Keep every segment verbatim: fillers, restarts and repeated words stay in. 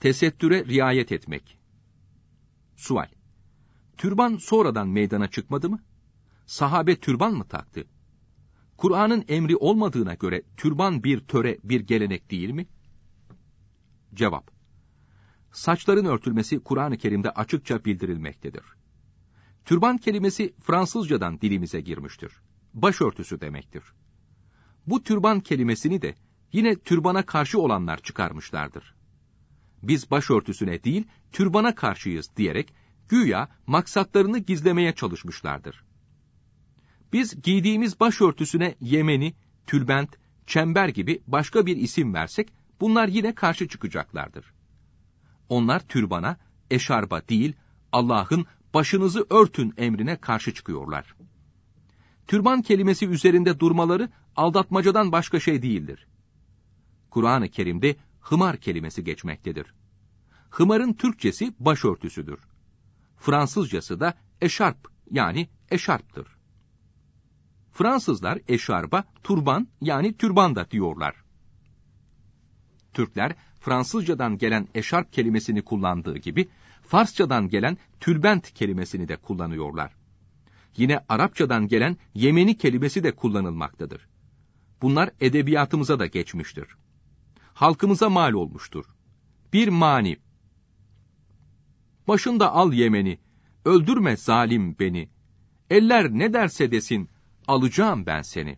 Tesettüre riayet etmek. Sual: Türban sonradan meydana çıkmadı mı? Sahabe türban mı taktı? Kur'an'ın emri olmadığına göre türban bir töre, bir gelenek değil mi? Cevap: Saçların örtülmesi Kur'an-ı Kerim'de açıkça bildirilmektedir. Türban kelimesi Fransızcadan dilimize girmiştir. Başörtüsü demektir. Bu türban kelimesini de yine türbana karşı olanlar çıkarmışlardır. Biz başörtüsüne değil, türbana karşıyız diyerek güya maksatlarını gizlemeye çalışmışlardır. Biz giydiğimiz başörtüsüne yemeni, tülbent, çember gibi başka bir isim versek, bunlar yine karşı çıkacaklardır. Onlar türbana, eşarba değil, Allah'ın başınızı örtün emrine karşı çıkıyorlar. Türban kelimesi üzerinde durmaları aldatmacadan başka şey değildir. Kur'an-ı Kerim'de hımar kelimesi geçmektedir. Hımarın Türkçesi başörtüsüdür. Fransızcası da eşarp yani eşarptır. Fransızlar eşarba, turban yani türban da diyorlar. Türkler Fransızcadan gelen eşarp kelimesini kullandığı gibi Farsçadan gelen tülbent kelimesini de kullanıyorlar. Yine Arapçadan gelen Yemeni kelimesi de kullanılmaktadır. Bunlar edebiyatımıza da geçmiştir. Halkımıza mal olmuştur. Bir mani: Başında al Yemeni, öldürme zalim beni. Eller ne derse desin, alacağım ben seni.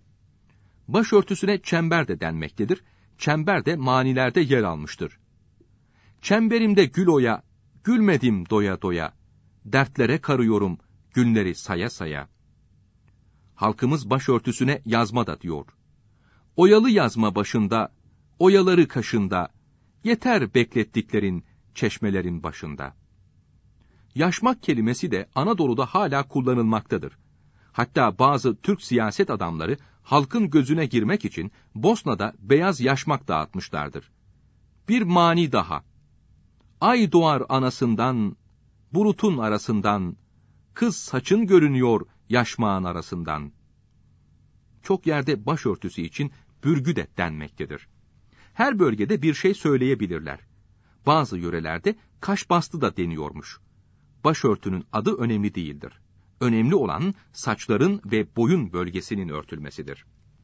Başörtüsüne çember de denmektedir. Çember de manilerde yer almıştır. Çemberimde gül oya, gülmedim doya doya. Dertlere karıyorum, günleri saya saya. Halkımız başörtüsüne yazma da diyor. Oyalı yazma başında, oyaları kaşında, yeter beklettiklerin çeşmelerin başında. Yaşmak kelimesi de Anadolu'da hala kullanılmaktadır. Hatta bazı Türk siyaset adamları halkın gözüne girmek için Bosna'da beyaz yaşmak dağıtmışlardır. Bir mani daha: Ay doğar anasından, bulutun arasından, kız saçın görünüyor yaşmağın arasından. Çok yerde başörtüsü için bürgü de denmektedir. Her bölgede bir şey söyleyebilirler. Bazı yörelerde kaşbastı da deniyormuş. Başörtünün adı önemli değildir. Önemli olan saçların ve boyun bölgesinin örtülmesidir.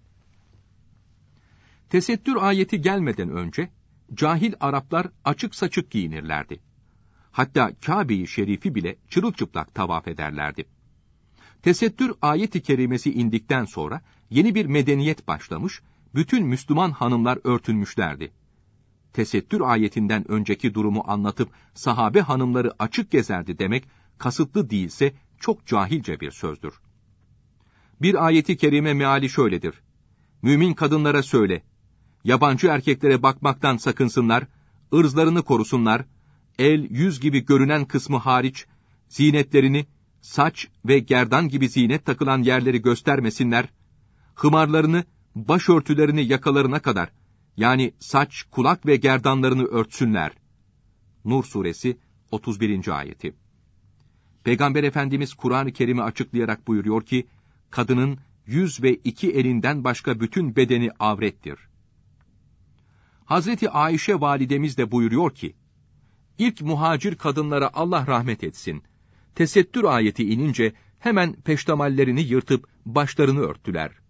Tesettür ayeti gelmeden önce cahil Araplar açık saçık giyinirlerdi. Hatta Kabe-i Şerif'i bile çırılçıplak tavaf ederlerdi. Tesettür ayeti kerimesi indikten sonra yeni bir medeniyet başlamış, bütün Müslüman hanımlar örtünmüşlerdi. Tesettür ayetinden önceki durumu anlatıp sahabe hanımları açık gezerdi demek kasıtlı değilse çok cahilce bir sözdür. Bir ayeti kerime meali şöyledir: Mümin kadınlara söyle, yabancı erkeklere bakmaktan sakınsınlar, ırzlarını korusunlar, el, yüz gibi görünen kısmı hariç, zinetlerini, saç ve gerdan gibi zinet takılan yerleri göstermesinler, hımarlarını, başörtülerini yakalarına kadar, yani saç, kulak ve gerdanlarını örtsünler. Nur suresi otuz birinci ayeti. Peygamber Efendimiz Kur'an-ı Kerim'i açıklayarak buyuruyor ki, kadının yüz ve iki elinden başka bütün bedeni avrettir. Hazreti Ayşe validemiz de buyuruyor ki, İlk muhacir kadınlara Allah rahmet etsin, tesettür ayeti inince hemen peştemallerini yırtıp başlarını örttüler.